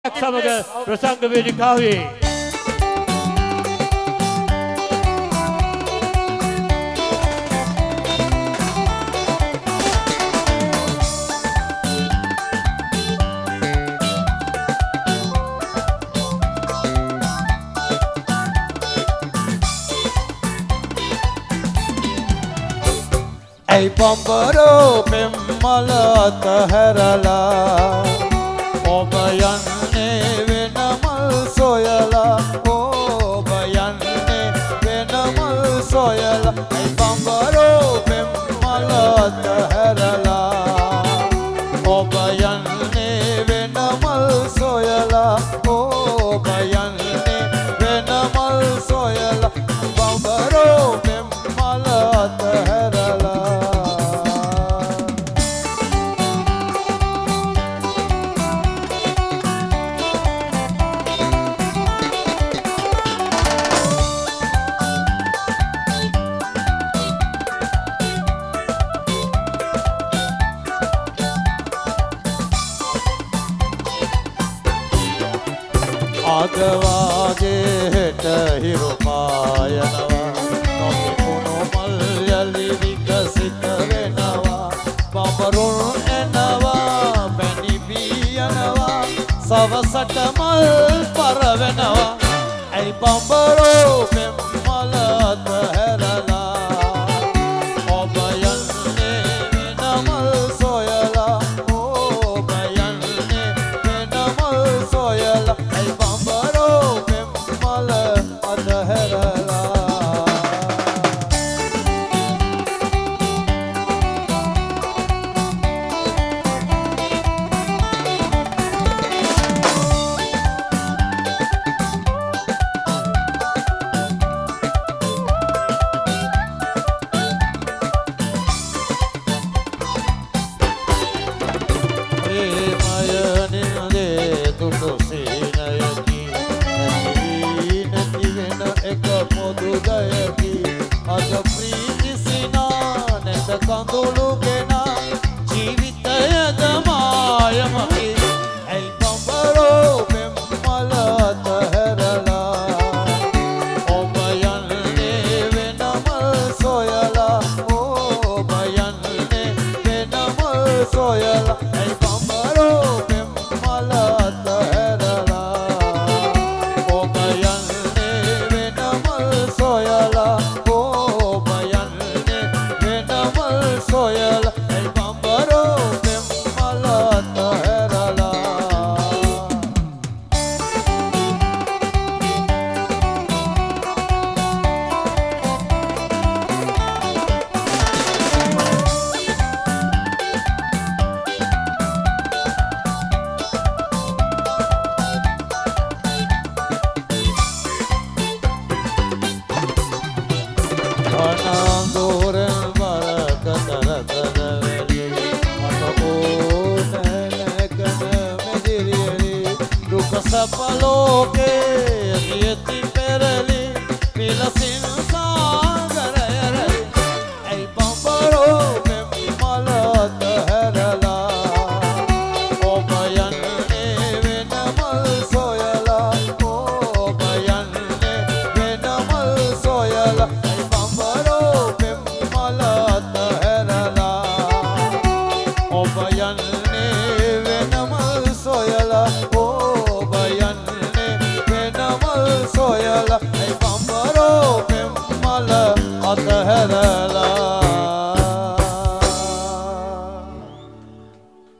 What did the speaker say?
සමග ප්‍රසංග වේදිකාවේ ऐ बंबरो पेम्मल अतහැරලා ඔබ යන්නේ වෙනමල් සොයලා ඔබ යන්නේ වෙනමල් සොයලා ऐ බंबरो पेम्मल අතහැරලා ඔබ යන්නේ වෙනමල් සොයලා ඔබ යන්නේ වෙනමල් සොයලා බंबरो पेम्मल අතහැරලා ආගවාගේ හෙට හිරු පායනවා නොමිකුණු මල් යලි විකසිත වෙනවා බඹරුන් එනවා පැණි බියනවා සවසට මල් පරවෙනවා ඇයි බඹරෝ පෙම්මල අතහැරලා ඔබ යන්නේ වෙනමල් සොයලා ඔබ යන්නේ වෙනමල් සොයලා ඇයි බඹරෝ පෙම්මල අතහැරලා soyala